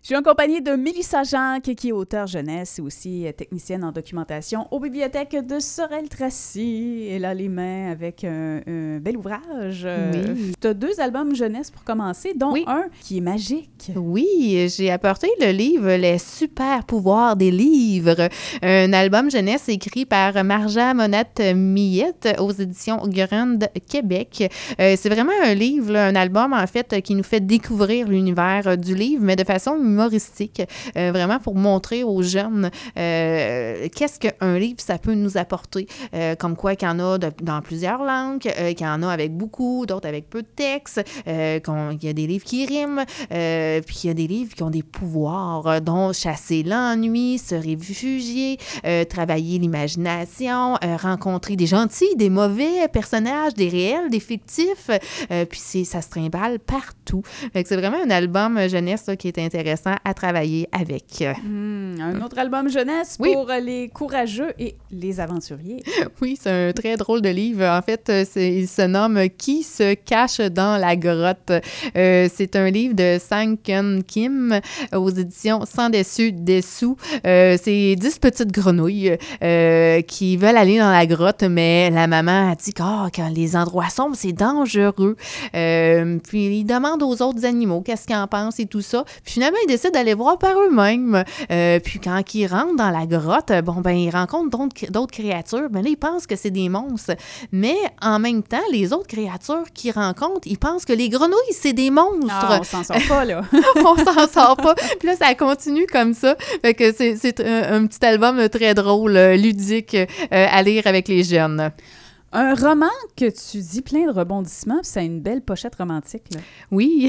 Je suis en compagnie de Mélissa Jacques, qui est auteure jeunesse et aussi technicienne en documentation aux bibliothèques de Sorel-Tracy. Elle a les mains avec un bel ouvrage. Oui. Tu as 2 albums jeunesse pour commencer, dont un qui est magique. Oui, j'ai apporté le livre Les super pouvoirs des livres, un album jeunesse écrit par Marja Monette-Millette aux éditions Grande Québec. C'est vraiment un livre, là, un album en fait qui nous fait découvrir l'univers du livre, mais de façon humoristique, vraiment pour montrer aux jeunes qu'est-ce qu'un livre, ça peut nous apporter. Comme quoi qu'il y en a dans plusieurs langues, qu'il y en a avec beaucoup, d'autres avec peu de texte, qu'il y a des livres qui riment, puis il y a des livres qui ont des pouvoirs, dont chasser l'ennui, se réfugier, travailler l'imagination, rencontrer des gentils, des mauvais personnages, des réels, des fictifs, puis ça se trimballe partout. Fait que c'est vraiment un album jeunesse là, qui est intéressant à travailler avec. Un autre album jeunesse pour les courageux et les aventuriers. Oui, c'est un très drôle de livre. En fait, il se nomme « Qui se cache dans la grotte ». C'est un livre de Sang-Keun Kim aux éditions Sans Dessus Dessous. C'est 10 petites grenouilles qui veulent aller dans la grotte, mais la maman a dit que quand les endroits sombres, c'est dangereux. Puis ils demandent aux autres animaux qu'est-ce qu'ils en pensent et tout ça. Puis finalement, ils décident d'aller voir par eux-mêmes. Puis quand ils rentrent dans la grotte, ils rencontrent d'autres créatures. Mais là, ils pensent que c'est des monstres. Mais en même temps, les autres créatures qu'ils rencontrent, ils pensent que les grenouilles, c'est des monstres. Ah, on s'en sort pas, là. On s'en sort pas. Puis là, ça continue comme ça. Fait que c'est un petit album très drôle, ludique, à lire avec les jeunes. Un roman que tu dis plein de rebondissements, puis ça a une belle pochette romantique, là. Oui,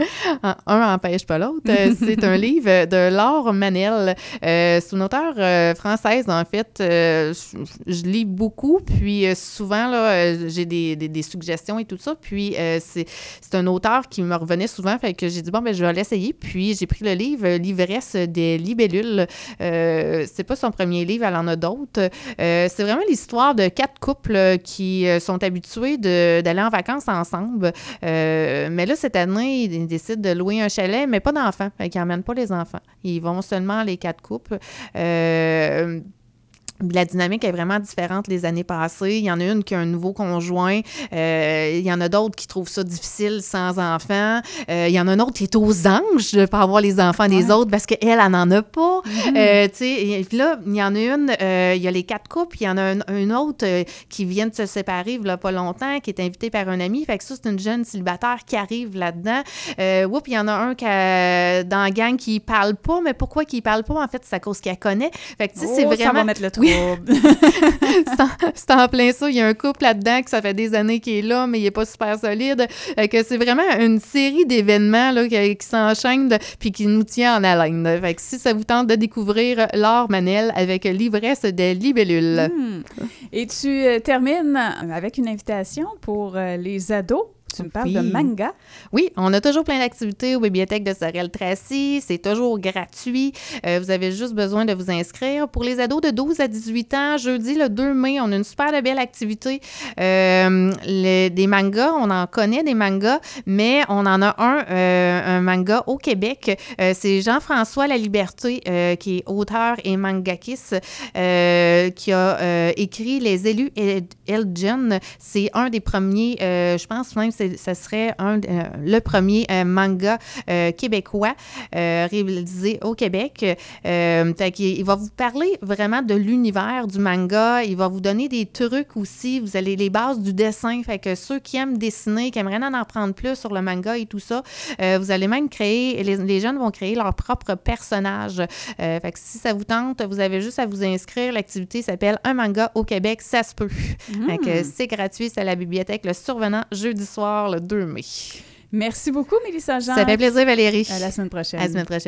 un n'empêche pas l'autre. C'est un livre de Laure Manel. C'est une auteure française, en fait. Je lis beaucoup, puis souvent, là, j'ai des suggestions et tout ça. Puis c'est un auteur qui me revenait souvent, fait que j'ai dit, je vais l'essayer. Puis j'ai pris le livre « L'ivresse des libellules ». C'est pas son premier livre, elle en a d'autres. C'est vraiment l'histoire de 4 couples qui sont habitués d'aller en vacances ensemble. Mais là, cette année, ils décident de louer un chalet, mais pas d'enfants. Fait qu'ils n'emmènent pas les enfants. Ils vont seulement les 4 couples. La dynamique est vraiment différente les années passées. Il y en a une qui a un nouveau conjoint. Il y en a d'autres qui trouvent ça difficile sans enfants. Il y en a une autre qui est aux anges de ne pas avoir les enfants des autres parce qu'elle, elle n'en a pas. Et puis là, il y en a une, il y a les 4 couples. Il y en a une autre qui vient de se séparer il n'y a pas longtemps, qui est invitée par un ami. Fait que ça, c'est une jeune célibataire qui arrive là-dedans. Il y en a un dans la gang qui ne parle pas. Mais pourquoi qu'il ne parle pas? En fait, c'est à cause qu'elle connaît. Fait que, c'est vraiment... Ça va mettre le trouble. C'est en plein ça. Il y a un couple là-dedans que ça fait des années qu'il est là, mais il n'est pas super solide. Que c'est vraiment une série d'événements là, qui s'enchaînent puis qui nous tient en haleine. Fait que si ça vous tente de découvrir Laure Manel avec L'ivresse des libellules. Et tu termines avec une invitation pour les ados. Tu me parles de manga? Oui, on a toujours plein d'activités aux bibliothèques de Sorel-Tracy. C'est toujours gratuit. Vous avez juste besoin de vous inscrire. Pour les ados de 12 à 18 ans, jeudi, le 2 mai, on a une super belle activité. Des mangas, on en connaît des mangas, mais on en a un manga au Québec. C'est Jean-François Laliberté, qui est auteur et mangakiste, qui a écrit Les élus Elgin. C'est un des premiers, je pense même ce serait le premier manga québécois réalisé au Québec. Il va vous parler vraiment de l'univers du manga. Il va vous donner des trucs aussi. Vous allez les bases du dessin. Fait que ceux qui aiment dessiner, qui aimeraient en apprendre plus sur le manga et tout ça, vous allez même créer, les jeunes vont créer leur propre personnage. Fait que si ça vous tente, vous avez juste à vous inscrire. L'activité s'appelle Un manga au Québec, ça se peut. Fait que c'est gratuit, c'est à la bibliothèque Le Survenant, jeudi soir, le 2 mai. Merci beaucoup, Mélissa Jacques. Ça fait plaisir, Valérie. À la semaine prochaine. À la semaine prochaine.